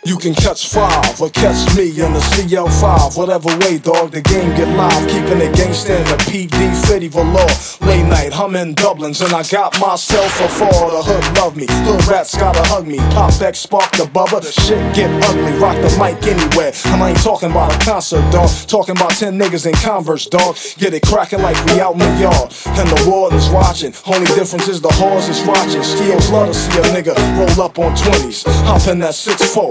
You can catch 5 or catch me in the CL5. Whatever way, dog, the game get live. Keeping it gangsta in the PD, Fitty Velour. Late night, I'm in Dublins and I got myself a fall. The hood love me, hood rats gotta hug me. Pop X, spark the bubba, shit get ugly. Rock the mic anywhere, and I ain't talking about a concert, dog. Talking about 10 niggas in Converse, dog. Get it cracking like we out in the yard, and the warden's watching. Only difference is the whores is watching. Skills love to see a nigga roll up on 20s. Hop in that 6'4",